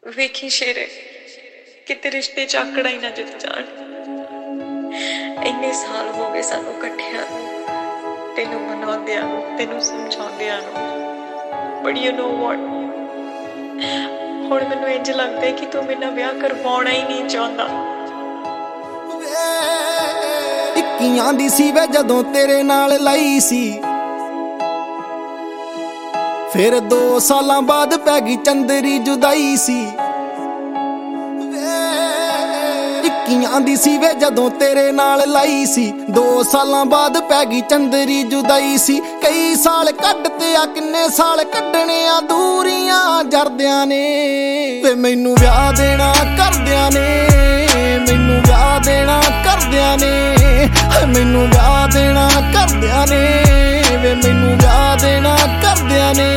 ਵੇਖੀ ਸ਼ੇਰੇ ਕਿਤੇ ਰਿਸ਼ਤੇ ਚ ਆਕੜਾ ਹੀ ਨਾ ਜਿੱਤ ਜਾਣ। ਇੰਨੇ ਸਾਲ ਹੋ ਗਏ ਸਾਨੂੰ ਇਕੱਠਿਆਂ ਨੂੰ, ਤੈਨੂੰ ਮਨਾਉਂਦਿਆਂ ਨੂੰ, ਤੈਨੂੰ ਸਮਝਾਉਂਦਿਆਂ ਨੂੰ, ਬਟ ਯੂ ਨੋ ਵਾਟ, ਹੁਣ ਮੈਨੂੰ ਇੰਝ ਲੱਗਦਾ ਕਿ ਤੂੰ ਮੇਰੇ ਨਾਲ ਵਿਆਹ ਕਰਵਾਉਣਾ ਹੀ ਨਹੀਂ ਚਾਹੁੰਦਾ। ਇੱਕੀਆਂ ਦੀ ਸੀ ਵੇ ਜਦੋਂ ਤੇਰੇ ਨਾਲ ਲਾਈ ਸੀ, ਫਿਰ 2 ਸਾਲਾਂ ਬਾਅਦ ਪੈ ਗਈ ਚੰਦਰੀ ਜੁਦਾਈ ਸੀ। ਇੱਕੀਆਂ ਦੀ ਸੀ ਵੇ ਜਦੋਂ ਤੇਰੇ ਨਾਲ ਲਾਈ ਸੀ, 2 ਸਾਲਾਂ ਬਾਅਦ ਪੈ ਗਈ ਚੰਦਰੀ ਜੁਦਾਈ ਸੀ। ਕਈ ਸਾਲ ਕੱਢਤੇ ਆ, ਕਿੰਨੇ ਸਾਲ ਕੱਢਣੇ ਆ, ਦੂਰੀਆਂ ਜਰਦਿਆਂ ਨੇ ਵੇ ਮੈਨੂੰ ਵਿਆਹ ਦੇਣਾ ਕਰਦਿਆਂ ਨੇ, ਮੈਨੂੰ ਵਿਆਹ ਦੇਣਾ ਕਰਦਿਆਂ ਨੇ, ਮੈਨੂੰ ਵਿਆਹ ਦੇਣਾ ਕਰਦਿਆਂ ਨੇ, ਵੇ ਮੈਨੂੰ ਵਿਆਹ ਦੇਣਾ ਕਰਦਿਆਂ ਨੇ।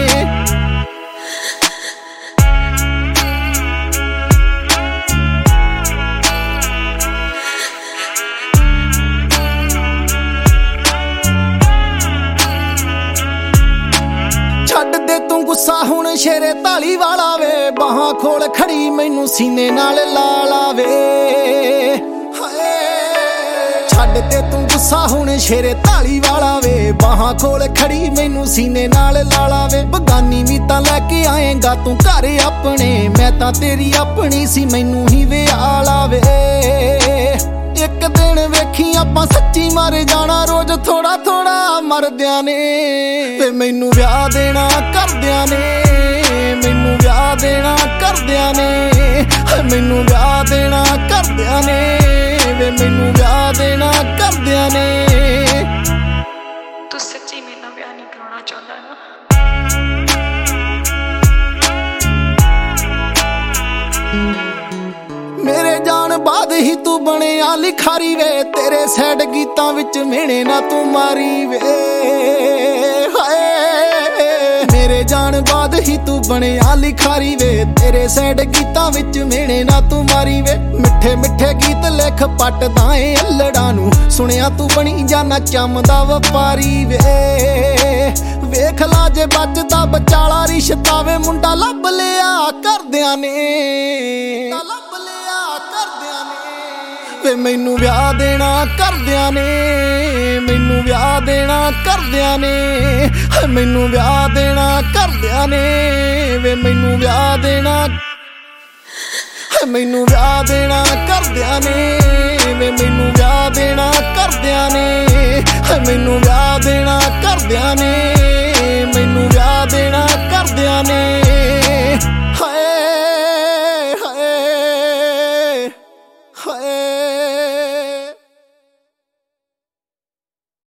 ਛੱਡ ਦੇ ਤੂੰ ਗੁੱਸਾ ਹੁਣ ਸ਼ੇਰੇ ਢਾਲੀ ਵਾਲਾ ਵੇ, ਬਾਹਾਂ ਖੋਲ ਖੜੀ ਮੈਨੂੰ ਸੀਨੇ ਨਾਲ ਲਾ ਲਾਵੇ। ਛੱਡ ਦੇ ਤੂੰ ਗੁੱਸਾ ਹੁਣ ਸ਼ੇਰੇ ਢਾਲੀ ਵਾਲਾ ਵੇ, ਬਾਹਾਂ ਖੋਲ ਖੜੀ ਮੈਨੂੰ ਸੀਨੇ ਨਾਲ ਲਾ ਲਾਵੇ। ਬਗਾਨੀ ਵੀ ਤਾਂ ਲੈ ਕੇ ਆਏਗਾ ਤੂੰ ਘਰ ਆਪਣੇ, ਮੈਂ ਤਾਂ ਤੇਰੀ ਆਪਣੀ ਸੀ, ਮੈਨੂੰ ਹੀ ਵਿਆਹ ਲਾਵੇ। ਇੱਕ ਦਿਨ ਵੇਖੀ ਆਪਾਂ ਸੱਚੀ ਮਰ ਜਾਣਾ, ਰੋਜ਼ ਥੋੜਾ ਥੋੜਾ ਮਰਦਿਆਂ ਨੇ ਤੇ ਮੈਨੂੰ ਵਿਆਹ ਦੇਣਾ ਕਰਦਿਆਂ ਨੇ, ਮੈਨੂੰ ਵਿਆਹ ਦੇਣਾ ਕਰਦਿਆਂ ਨੇ, ਮੈਨੂੰ ਵਿਆਹ ਦੇਣਾ ਕਰਦਿਆਂ ਨੇ, ਵੇ ਮੈਨੂੰ ਵਿਆਹ ਦੇਣਾ ਕਰਦਿਆਂ ਨੇ। ਤੂੰ ਸੱਚੀ ਮੇਰੇ ਨਾਲ ਵਿਆਹ ਨਹੀਂ ਕਰਾਉਣਾ ਚਾਹੁੰਦਾ ਨਾ? ਮੇਰੇ ਜਾਣ ਬਾਅਦ ਹੀ ਤੂੰ ਬਣਿਆ ਲਿਖਾਰੀ ਵੇ, ਤੇਰੇ ਸੈਡ ਗੀਤਾਂ ਵਿੱਚ ਮਿਹਣੇ ਨਾ ਤੂੰ ਮਾਰੀ ਵੇ। ਹਾਏ ਮੇਰੇ ਜਾਣ ਬਾਅਦ ਹੀ ਤੂੰ ਬਣਿਆ ਲਿਖਾਰੀ ਵੇ, ਤੇਰੇ ਸੈਡ ਗੀਤਾਂ ਵਿੱਚ ਮਿਹਣੇ ਨਾ ਤੂੰ ਮਾਰੀ ਵੇ। ਮਿੱਠੇ ਮਿੱਠੇ ਗੀਤ ਲਿਖ ਪੱਟਦਾ ਏ ਅਲੜਾਂ ਨੂੰ, ਸੁਣਿਆ ਤੂੰ ਬਣੀ ਜਾਨਾ ਚੰਮਦਾ ਵਪਾਰੀ ਵੇ। ਵੇਖ ਲਾ ਜੇ ਬਚਦਾ ਬਚਾਲਾ ਰਿਸ਼ਤਾ ਵੇ, ਮੁੰਡਾ ਲੱਭ ਲਿਆ ਕਰਦਿਆਂ ਨੇ, ਲੱਭ ਲਿਆ ਕਰਦਿਆਂ ਨੇ, ਵੇ ਮੈਨੂੰ ਵਿਆਹ ਦੇਣਾ ਕਰਦਿਆਂ ਨੇ, ਮੈਨੂੰ ਵਿਆਹ ਦੇਣਾ ਕਰਦਿਆਂ ਨੇ, ਮੈਨੂੰ ਵਿਆਹ ਦੇਣਾ ਕਰਦਿਆਂ ਨੇ, ਵੇ ਮੈਨੂੰ ਵਿਆਹ ਦੇਣਾ, ਮੈਨੂੰ ਵਿਆਹ ਦੇਣਾ ਕਰਦਿਆਂ ਨੇ, ਵੇ ਮੈਨੂੰ ਵਿਆਹ ਦੇਣਾ ਕਰਦਿਆਂ ਨੇ, ਮੈਨੂੰ ਵਿਆਹ ਦੇਣਾ ਕਰਦਿਆਂ ਨੇ।